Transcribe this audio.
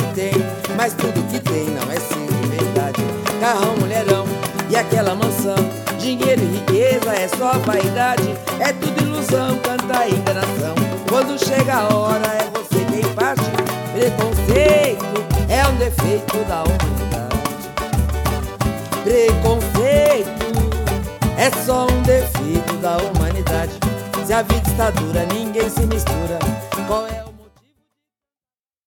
tem, mas tudo que tem não é seu de verdade. Carrão, mulherão e aquela mansão, dinheiro e riqueza é só vaidade. É tudo ilusão, tanta enganação. Quando chega a hora é você quem parte. Preconceito é um defeito da humanidade. Preconceito é só um defeito da humanidade. Se a vida está dura, ninguém se mistura. Qual é o